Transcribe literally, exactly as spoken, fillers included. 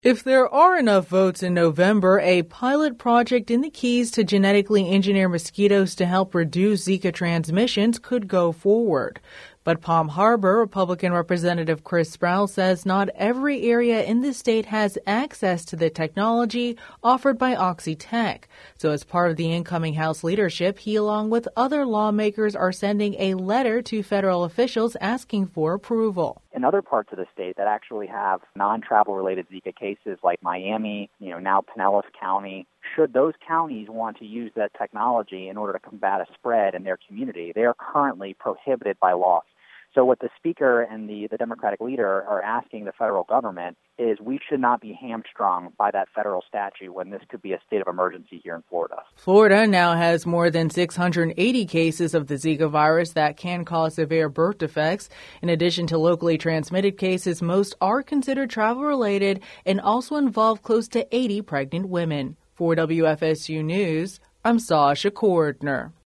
If there are enough votes in November, a pilot project in the Keys to genetically engineer mosquitoes to help reduce Zika transmissions could go forward. But Palm Harbor Republican Representative Chris Sproul says not every area in the state has access to the technology offered by Oxitec. So as part of the incoming House leadership, he, along with other lawmakers, are sending a letter to federal officials asking for approval. In other parts of the state that actually have non-travel related Zika cases like Miami, you know, now Pinellas County, should those counties want to use that technology in order to combat a spread in their community, they are currently prohibited by law. So what the Speaker and the, the Democratic leader are asking the federal government is we should not be hamstrung by that federal statute when this could be a state of emergency here in Florida. Florida now has more than six hundred eighty cases of the Zika virus that can cause severe birth defects. In addition to locally transmitted cases, most are considered travel-related and also involve close to eighty pregnant women. For W F S U News, I'm Sasha Cordner.